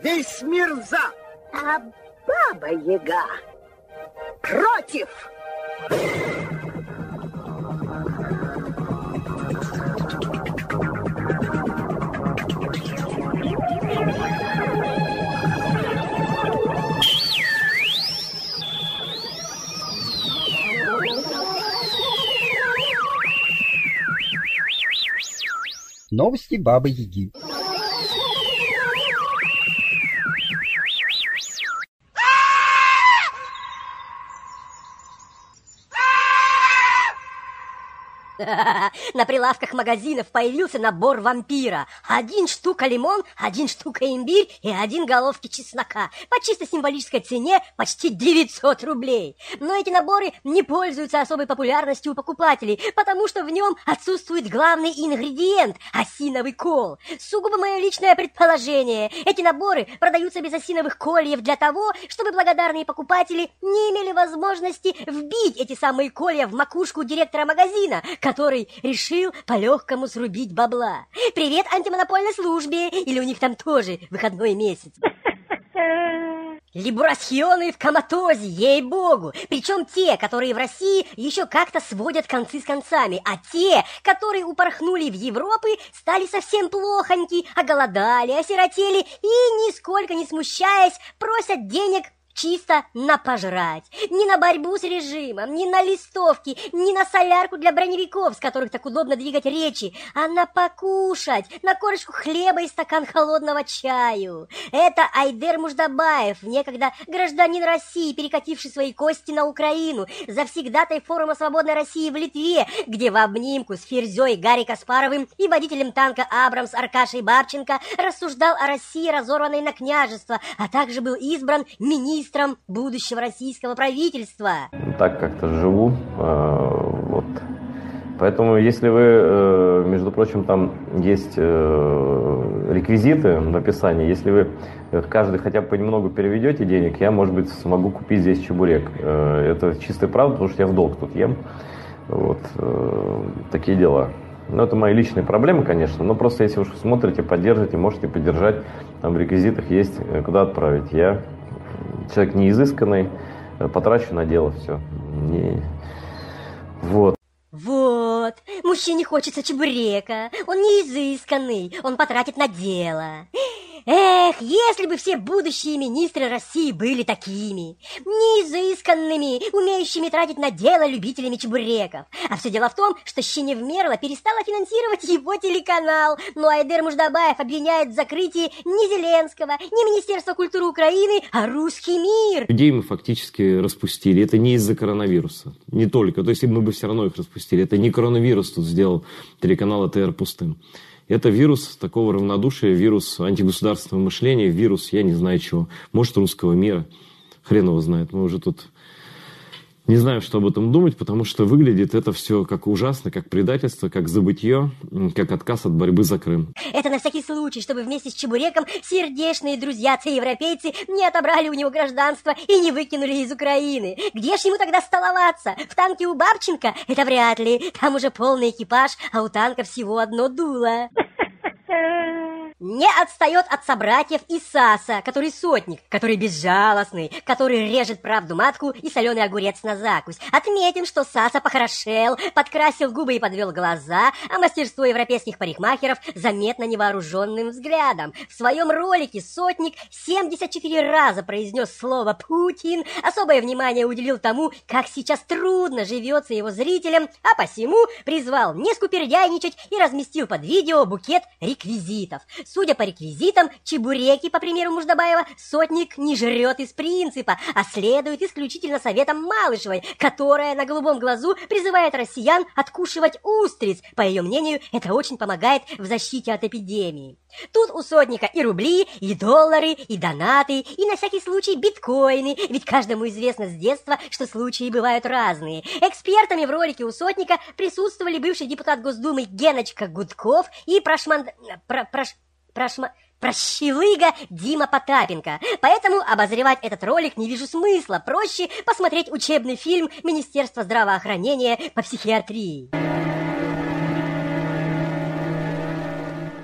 Весь мир за. А Баба-Яга против. Новости Бабы-Яги. На прилавках магазинов появился набор вампира. 1 штука лимон, 1 штука имбирь и 1 головки чеснока. По чисто символической цене почти 900 рублей. Но эти наборы не пользуются особой популярностью у покупателей, потому что в нем отсутствует главный ингредиент – осиновый кол. Сугубо мое личное предположение. Эти наборы продаются без осиновых кольев для того, чтобы благодарные покупатели не имели возможности вбить эти самые колья в макушку директора магазина, который решил по-легкому срубить бабла. Привет антимонопольной службе, или у них там тоже выходной месяц. Либурасьоны в коматозе, ей-богу. Причем те, которые в России еще как-то сводят концы с концами, а те, которые упорхнули в Европу, стали совсем плохоньки, оголодали, осиротели и, нисколько не смущаясь, просят денег чисто на пожрать. Не на борьбу с режимом, не на листовки, не на солярку для броневиков, с которых так удобно двигать речи, а на покушать, на корочку хлеба и стакан холодного чаю. Это Айдер Муждабаев, некогда гражданин России, перекативший свои кости на Украину, завсегдатай форума «Свободной России» в Литве, где в обнимку с Ферзей Гарри Каспаровым и водителем танка «Абрамс» Аркашей Бабченко рассуждал о России, разорванной на княжество, а также был избран министром будущего российского правительства. Так как-то живу, вот. Поэтому, если вы, между прочим, там есть реквизиты в описании, если вы каждый хотя бы понемногу переведете денег, я, может быть, смогу купить здесь чебурек. Это чистая правда, потому что я в долг тут ем. Вот. Такие дела. Но это мои личные проблемы, конечно, но просто если уж смотрите, поддержите, можете поддержать, там в реквизитах есть, куда отправить. Я человек не изысканный, потрачу на дело все. Вот. Вот, мужчине хочется чебурека, он не изысканный, он потратит на дело. Эх, если бы все будущие министры России были такими, неизысканными, умеющими тратить на дело любителями чебуреков. А все дело в том, что Щеневмерла перестала финансировать его телеканал, но Айдер Муждабаев обвиняет в закрытии не Зеленского, не Министерства культуры Украины, а русский мир. Людей мы фактически распустили, это не из-за коронавируса, не только, то есть мы бы все равно их распустили, это не коронавирус тут сделал телеканал АТР пустым. Это вирус такого равнодушия, вирус антигосударственного мышления, вирус, я не знаю чего, может, русского мира. Хрен его знает, мы уже тут не знаем, что об этом думать, потому что выглядит это все как ужасно, как предательство, как забытье, как отказ от борьбы за Крым. Это на всякий случай, чтобы вместе с чебуреком сердечные друзья-европейцы не отобрали у него гражданство и не выкинули из Украины. Где ж ему тогда столоваться? В танке у Бабченко? Это вряд ли. Там уже полный экипаж, а у танка всего одно дуло. Не отстает от собратьев и Саса, который сотник, который безжалостный, который режет правду матку и соленый огурец на закусь. Отметим, что Саса похорошел, подкрасил губы и подвел глаза, а мастерство европейских парикмахеров заметно невооруженным взглядом. В своем ролике сотник 74 раза произнес слово «Путин», особое внимание уделил тому, как сейчас трудно живется его зрителям, а посему призвал не скупердяйничать и разместил под видео букет реквизитов. Судя по реквизитам, чебуреки, по примеру Муждабаева, сотник не жрет из принципа, а следует исключительно советам Малышевой, которая на голубом глазу призывает россиян откушивать устриц. По ее мнению, это очень помогает в защите от эпидемии. Тут у сотника и рубли, и доллары, и донаты, и на всякий случай биткоины, ведь каждому известно с детства, что случаи бывают разные. Экспертами в ролике у сотника присутствовали бывший депутат Госдумы Геночка Гудков и прощелыга Дима Потапенко. Поэтому обозревать этот ролик не вижу смысла. Проще посмотреть учебный фильм Министерства здравоохранения по психиатрии.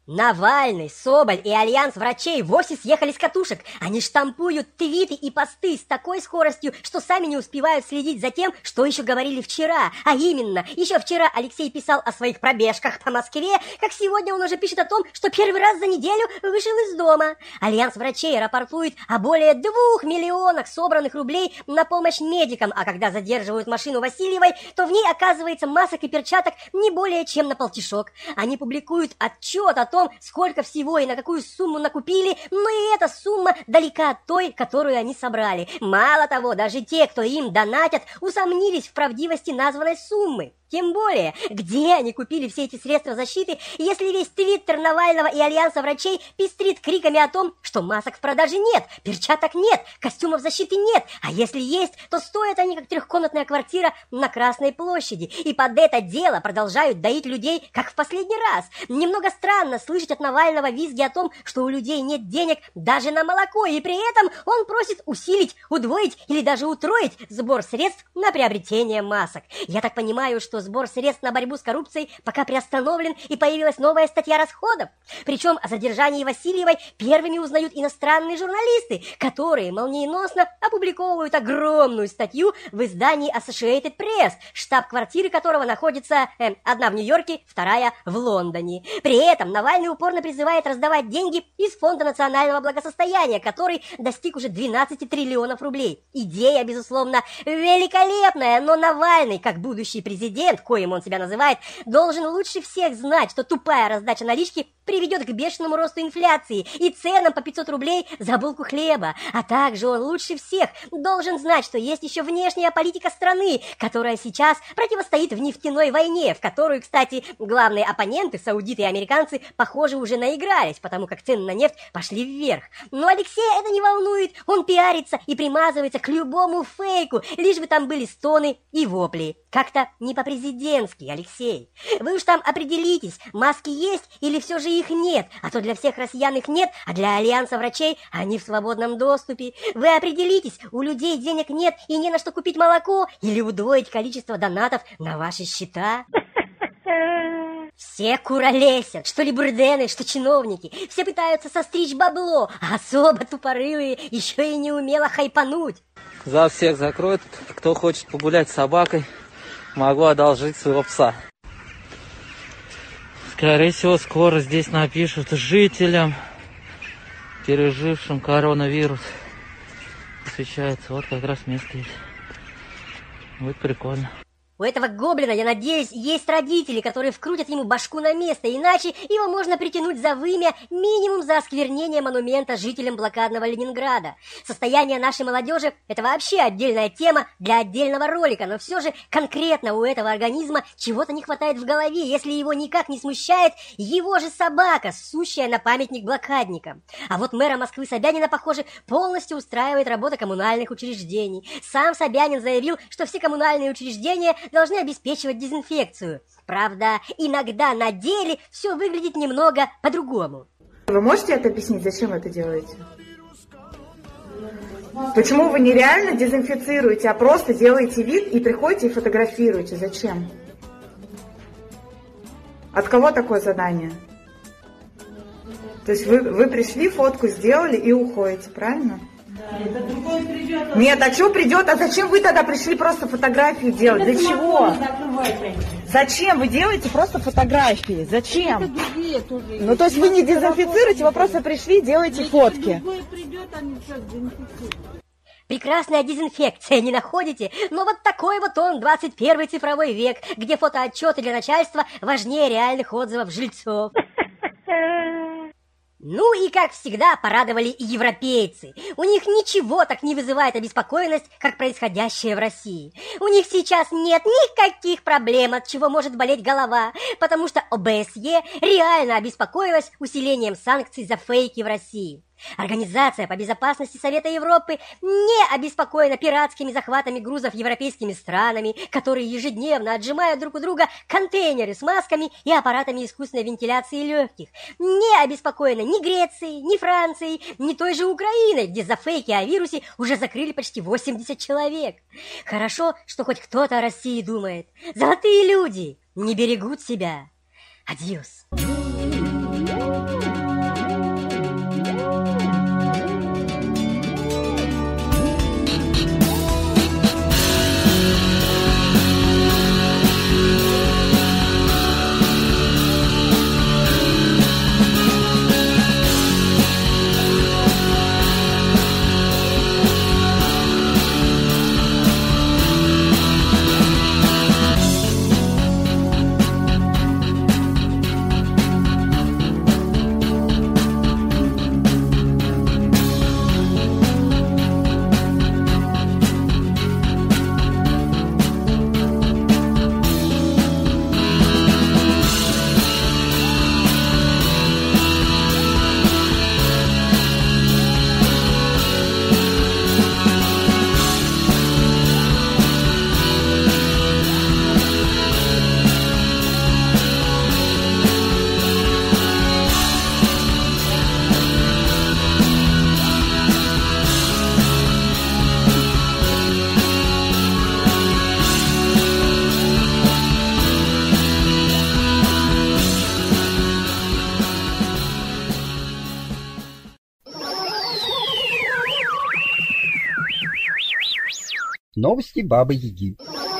Навальный, Соболь и альянс врачей вовсе съехали с катушек. Они штампуют твиты и посты с такой скоростью, что сами не успевают следить за тем, что еще говорили вчера. А именно, еще вчера Алексей писал о своих пробежках по Москве, как сегодня он уже пишет о том, что первый раз за неделю вышел из дома. Альянс врачей рапортует о более 2 миллионах собранных рублей на помощь медикам, а когда задерживают машину Васильевой, то в ней оказывается масок и перчаток не более чем на полтишок. Они публикуют отчет о том, сколько всего и на какую сумму накупили, но и эта сумма далека от той, которую они собрали. Мало того, даже те, кто им донатят, усомнились в правдивости названной суммы. Тем более, где они купили все эти средства защиты, если весь твиттер Навального и альянса врачей пестрит криками о том, что масок в продаже нет, перчаток нет, костюмов защиты нет, а если есть, то стоят они как 3-комнатная квартира на Красной площади. И под это дело продолжают доить людей, как в последний раз. Немного странно слышать от Навального визги о том, что у людей нет денег даже на молоко, и при этом он просит усилить, удвоить или даже утроить сбор средств на приобретение масок. Я так понимаю, что сбор средств на борьбу с коррупцией пока приостановлен, и появилась новая статья расходов. Причем о задержании Васильевой первыми узнают иностранные журналисты, которые молниеносно опубликовывают огромную статью в издании Associated Press, штаб-квартиры которого находится одна в Нью-Йорке, вторая в Лондоне. При этом Навальный упорно призывает раздавать деньги из Фонда национального благосостояния, который достиг уже 12 триллионов рублей. Идея, безусловно, великолепная, но Навальный, как будущий президент, коим он себя называет, должен лучше всех знать, что тупая раздача налички приведет к бешеному росту инфляции и ценам по 500 рублей за булку хлеба. А также он лучше всех должен знать, что есть еще внешняя политика страны, которая сейчас противостоит в нефтяной войне, в которую, кстати, главные оппоненты, саудиты и американцы, похоже, уже наигрались, потому как цены на нефть пошли вверх. Но Алексея это не волнует, он пиарится и примазывается к любому фейку, лишь бы там были стоны и вопли. Как-то не по-президентски, Алексей. Вы уж там определитесь, маски есть или все же их нет, а то для всех россиян их нет, а для альянса врачей они в свободном доступе. Вы определитесь, у людей денег нет и не на что купить молоко, или удвоить количество донатов на ваши счета. Все куролесят, что либурдены, что чиновники. Все пытаются состричь бабло, а особо тупорылые еще и не умело хайпануть. За всех закроют. Кто хочет погулять с собакой, могу одолжить своего пса. Скорее всего, скоро здесь напишут жителям, пережившим коронавирус. Посвящается. Вот как раз место есть. Будет прикольно. У этого гоблина, я надеюсь, есть родители, которые вкрутят ему башку на место, иначе его можно притянуть за вымя минимум за осквернение монумента жителям блокадного Ленинграда. Состояние нашей молодежи – это вообще отдельная тема для отдельного ролика, но все же конкретно у этого организма чего-то не хватает в голове, если его никак не смущает его же собака, сущая на памятник блокадникам. А вот мэра Москвы Собянина, похоже, полностью устраивает работа коммунальных учреждений. Сам Собянин заявил, что все коммунальные учреждения должны обеспечивать дезинфекцию. Правда, иногда на деле все выглядит немного по-другому. Вы можете это объяснить, зачем вы это делаете? Почему вы нереально дезинфицируете, а просто делаете вид и приходите и фотографируете? Зачем? От кого такое задание? То есть вы пришли, фотку сделали и уходите, правильно? Это другой придет. Нет, а что придет? А зачем вы тогда пришли просто фотографию делать? Для чего? Зачем вы делаете просто фотографии? Зачем? Ну, то есть вы не дезинфицируете, вы просто пришли, делаете фотки. Другой придет, они сейчас дезинфицируют. Прекрасная дезинфекция, не находите? Но вот такой вот он, 21 цифровой век, где фотоотчеты для начальства важнее реальных отзывов жильцов. Ну и, как всегда, порадовали и европейцы. У них ничего так не вызывает обеспокоенность, как происходящее в России. У них сейчас нет никаких проблем, от чего может болеть голова, потому что ОБСЕ реально обеспокоилась усилением санкций за фейки в России. Организация по безопасности Совета Европы не обеспокоена пиратскими захватами грузов европейскими странами, которые ежедневно отжимают друг у друга контейнеры с масками и аппаратами искусственной вентиляции легких. Не обеспокоена ни Грецией, ни Францией, ни той же Украиной, где за фейки о вирусе уже закрыли почти 80 человек. Хорошо, что хоть кто-то о России думает. Золотые люди не берегут себя. Адьос. Новости Бабы-Яги.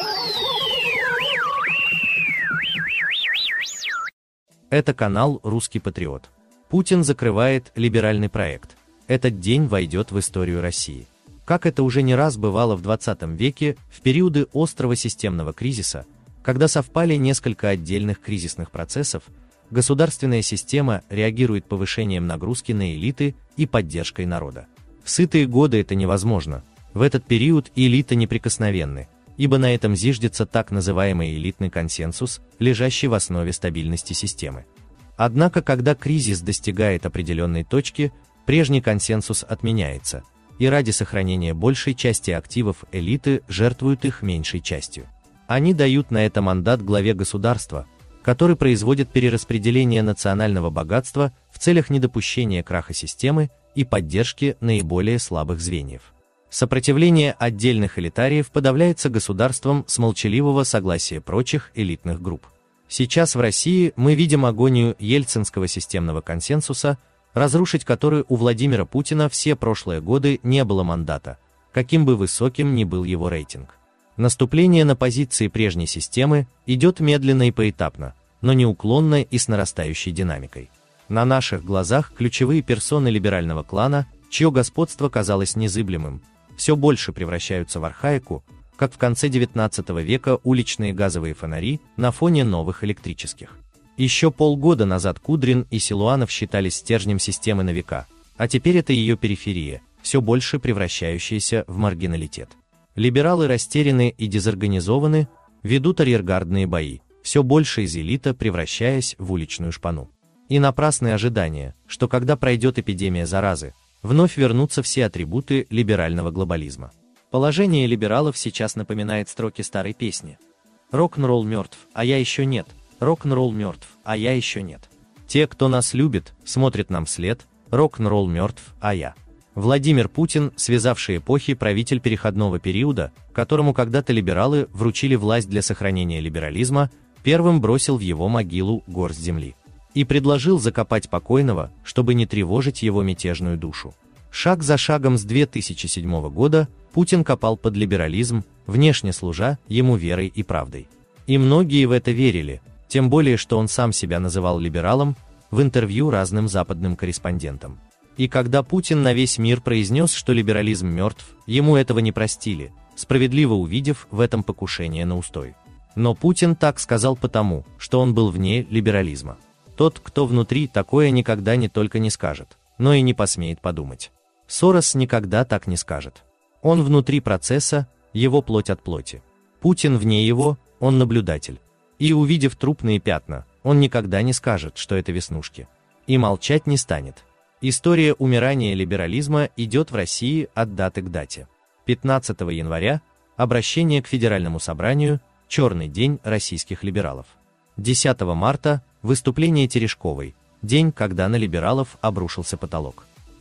Это канал «Русский патриот». Путин закрывает либеральный проект. Этот день войдет в историю России. Как это уже не раз бывало в 20 веке, в периоды острого системного кризиса, когда совпали несколько отдельных кризисных процессов, государственная система реагирует повышением нагрузки на элиты и поддержкой народа. В сытые годы это невозможно. В этот период элиты неприкосновенны, ибо на этом зиждется так называемый элитный консенсус, лежащий в основе стабильности системы. Однако, когда кризис достигает определенной точки, прежний консенсус отменяется, и ради сохранения большей части активов элиты жертвуют их меньшей частью. Они дают на это мандат главе государства, который производит перераспределение национального богатства в целях недопущения краха системы и поддержки наиболее слабых звеньев. Сопротивление отдельных элитариев подавляется государством с молчаливого согласия прочих элитных групп. Сейчас в России мы видим агонию ельцинского системного консенсуса, разрушить который у Владимира Путина все прошлые годы не было мандата, каким бы высоким ни был его рейтинг. Наступление на позиции прежней системы идет медленно и поэтапно, но неуклонно и с нарастающей динамикой. На наших глазах ключевые персоны либерального клана, чье господство казалось незыблемым, все больше превращаются в архаику, как в конце XIX века уличные газовые фонари на фоне новых электрических. Еще полгода назад Кудрин и Силуанов считались стержнем системы на века, а теперь это ее периферия, все больше превращающаяся в маргиналитет. Либералы растеряны и дезорганизованы, ведут арьергардные бои, все больше из элиты превращаясь в уличную шпану. И напрасные ожидания, что когда пройдет эпидемия заразы, вновь вернутся все атрибуты либерального глобализма. Положение либералов сейчас напоминает строки старой песни. «Рок-н-ролл мертв, а я еще нет. Рок-н-ролл мертв, а я еще нет. Те, кто нас любит, смотрят нам вслед. Рок-н-ролл мертв, а я». Владимир Путин, связавший эпохи правитель переходного периода, которому когда-то либералы вручили власть для сохранения либерализма, первым бросил в его могилу горсть земли. И предложил закопать покойного, чтобы не тревожить его мятежную душу. Шаг за шагом с 2007 года Путин копал под либерализм, внешне служа ему верой и правдой. И многие в это верили, тем более что он сам себя называл либералом в интервью разным западным корреспондентам. И когда Путин на весь мир произнес, что либерализм мертв, ему этого не простили, справедливо увидев в этом покушение на устой. Но Путин так сказал потому, что он был вне либерализма. Тот, кто внутри, такое никогда не только не скажет, но и не посмеет подумать. Сорос никогда так не скажет. Он внутри процесса, его плоть от плоти. Путин вне его, он наблюдатель. И увидев трупные пятна, он никогда не скажет, что это веснушки. И молчать не станет. История умирания либерализма идет в России от даты к дате. 15 января – обращение к Федеральному собранию, черный день российских либералов. 10 марта – выступление Терешковой, день, когда на либералов обрушился потолок.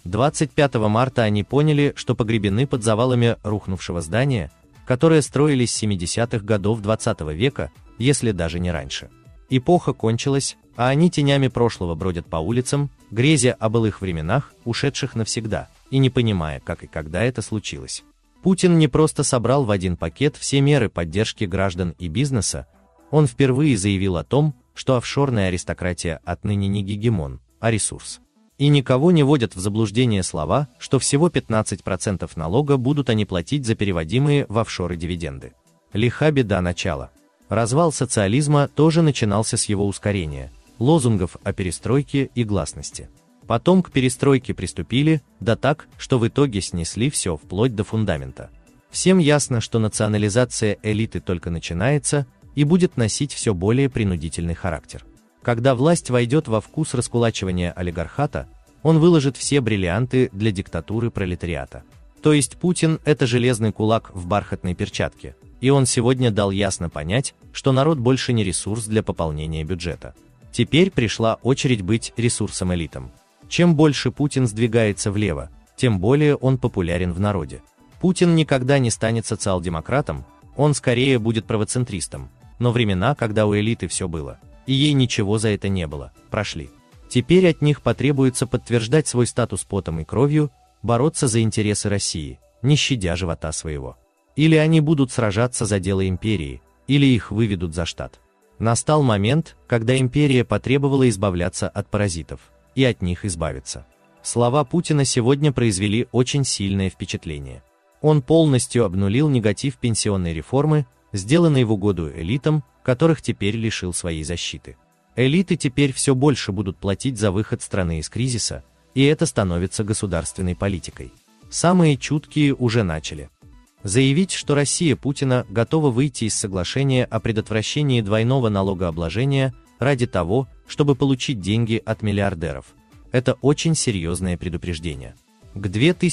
25 марта они поняли, что погребены под завалами рухнувшего здания, которые строились с 70-х годов 20 века, если даже не раньше. Эпоха кончилась, а они тенями прошлого бродят по улицам, грезя о былых временах, ушедших навсегда, и не понимая, как и когда это случилось. Путин не просто собрал в один пакет все меры поддержки граждан и бизнеса, он впервые заявил о том, что офшорная аристократия отныне не гегемон, а ресурс. И никого не вводят в заблуждение слова, что всего 15% налога будут они платить за переводимые в офшоры дивиденды. Лиха беда начала. Развал социализма тоже начинался с его ускорения, лозунгов о перестройке и гласности. Потом к перестройке приступили, да так, что в итоге снесли все вплоть до фундамента. Всем ясно, что национализация элиты только начинается и будет носить все более принудительный характер. Когда власть войдет во вкус раскулачивания олигархата, он выложит все бриллианты для диктатуры пролетариата. То есть Путин – это железный кулак в бархатной перчатке, и он сегодня дал ясно понять, что народ больше не ресурс для пополнения бюджета. Теперь пришла очередь быть ресурсом элитам. Чем больше Путин сдвигается влево, тем более он популярен в народе. Путин никогда не станет социал-демократом, он скорее будет правоцентристом, но времена, когда у элиты все было, и ей ничего за это не было, прошли. Теперь от них потребуется подтверждать свой статус потом и кровью, бороться за интересы России, не щадя живота своего. Или они будут сражаться за дело империи, или их выведут за штат. Настал момент, когда империя потребовала избавляться от паразитов, и от них избавиться. Слова Путина сегодня произвели очень сильное впечатление. Он полностью обнулил негатив пенсионной реформы, сделанной в угоду элитам, которых теперь лишил своей защиты. Элиты теперь все больше будут платить за выход страны из кризиса, и это становится государственной политикой. Самые чуткие уже начали заявить, что Россия Путина готова выйти из соглашения о предотвращении двойного налогообложения ради того, чтобы получить деньги от миллиардеров. Это очень серьезное предупреждение. К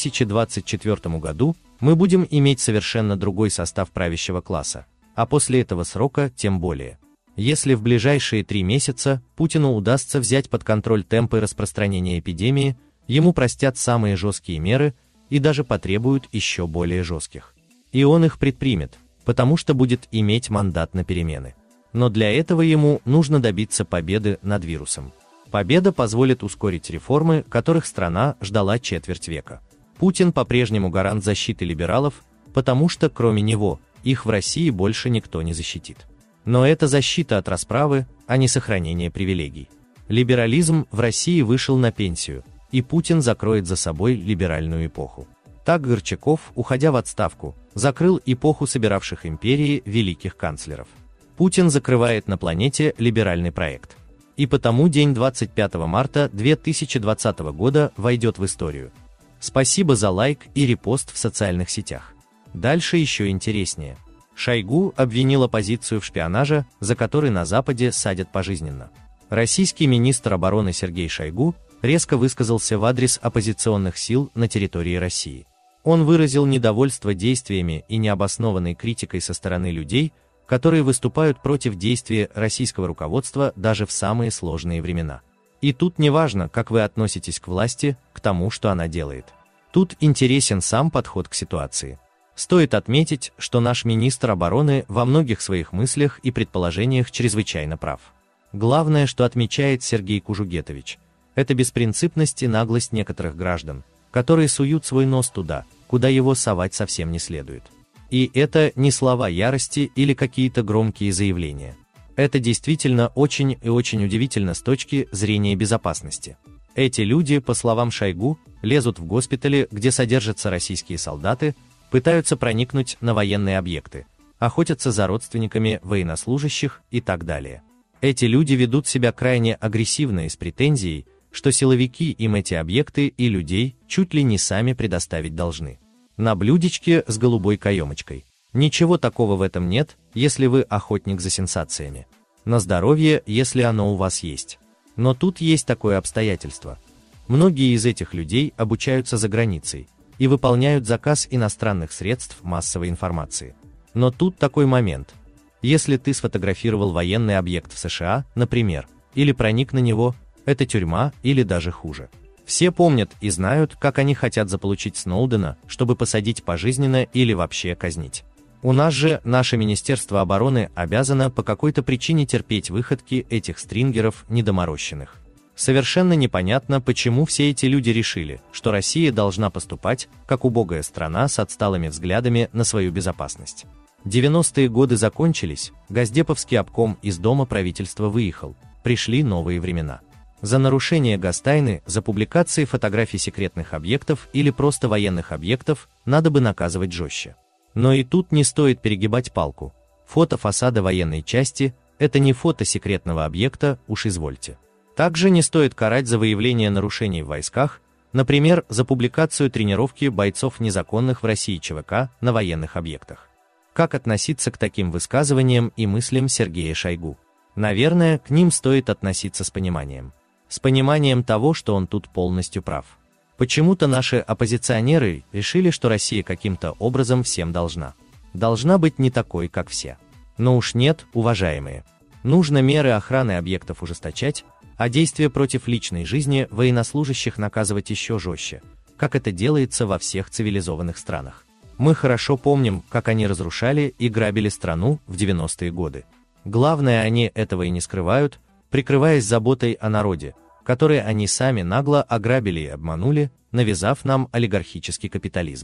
2024 году мы будем иметь совершенно другой состав правящего класса, а после этого срока тем более. Если в ближайшие 3 месяца Путину удастся взять под контроль темпы распространения эпидемии, ему простят самые жесткие меры и даже потребуют еще более жестких. И он их предпримет, потому что будет иметь мандат на перемены. Но для этого ему нужно добиться победы над вирусом. Победа позволит ускорить реформы, которых страна ждала четверть века. Путин по-прежнему гарант защиты либералов, потому что кроме него их в России больше никто не защитит. Но это защита от расправы, а не сохранение привилегий. Либерализм в России вышел на пенсию, и Путин закроет за собой либеральную эпоху. Так Горчаков, уходя в отставку, закрыл эпоху собиравших империи великих канцлеров. Путин закрывает на планете либеральный проект. И потому день 25 марта 2020 года войдет в историю. Спасибо за лайк и репост в социальных сетях. Дальше еще интереснее. Шойгу обвинил оппозицию в шпионаже, за который на Западе садят пожизненно. Российский министр обороны Сергей Шойгу резко высказался в адрес оппозиционных сил на территории России. Он выразил недовольство действиями и необоснованной критикой со стороны людей, которые выступают против действий российского руководства даже в самые сложные времена. И тут не важно, как вы относитесь к власти, к тому, что она делает. Тут интересен сам подход к ситуации. Стоит отметить, что наш министр обороны во многих своих мыслях и предположениях чрезвычайно прав. Главное, что отмечает Сергей Кужугетович, это беспринципность и наглость некоторых граждан, которые суют свой нос туда, куда его совать совсем не следует. И это не слова ярости или какие-то громкие заявления. Это действительно очень и очень удивительно с точки зрения безопасности. Эти люди, по словам Шойгу, лезут в госпитали, где содержатся российские солдаты, пытаются проникнуть на военные объекты, охотятся за родственниками военнослужащих и так далее. Эти люди ведут себя крайне агрессивно и с претензией, что силовики им эти объекты и людей чуть ли не сами предоставить должны. На блюдечке с голубой каемочкой. Ничего такого в этом нет, если вы охотник за сенсациями. На здоровье, если оно у вас есть. Но тут есть такое обстоятельство. Многие из этих людей обучаются за границей и выполняют заказ иностранных средств массовой информации. Но тут такой момент. Если ты сфотографировал военный объект в США, например, или проник на него, это тюрьма или даже хуже. Все помнят и знают, как они хотят заполучить Сноудена, чтобы посадить пожизненно или вообще казнить. У нас же наше Министерство обороны обязано по какой-то причине терпеть выходки этих стрингеров недоморощенных. Совершенно непонятно, почему все эти люди решили, что Россия должна поступать, как убогая страна с отсталыми взглядами на свою безопасность. 90-е годы закончились, Госдеповский обком из дома правительства выехал, пришли новые времена. За нарушение гостайны, за публикации фотографий секретных объектов или просто военных объектов надо бы наказывать жестче. Но и тут не стоит перегибать палку. Фото фасада военной части – это не фото секретного объекта, уж извольте. Также не стоит карать за выявление нарушений в войсках, например, за публикацию тренировки бойцов незаконных в России ЧВК на военных объектах. Как относиться к таким высказываниям и мыслям Сергея Шойгу? Наверное, к ним стоит относиться с пониманием. С пониманием того, что он тут полностью прав. Почему-то наши оппозиционеры решили, что Россия каким-то образом всем должна. Должна быть не такой, как все. Но уж нет, уважаемые. Нужно меры охраны объектов ужесточать, а действия против личной жизни военнослужащих наказывать еще жестче, как это делается во всех цивилизованных странах. Мы хорошо помним, как они разрушали и грабили страну в 90-е годы. Главное, они этого и не скрывают, прикрываясь заботой о народе, который они сами нагло ограбили и обманули, навязав нам олигархический капитализм.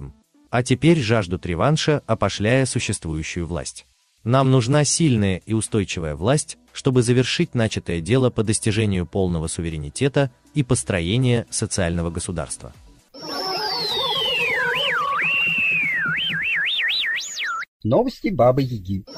А теперь жаждут реванша, опошляя существующую власть. Нам нужна сильная и устойчивая власть, чтобы завершить начатое дело по достижению полного суверенитета и построения социального государства. Новости Бабы Яги.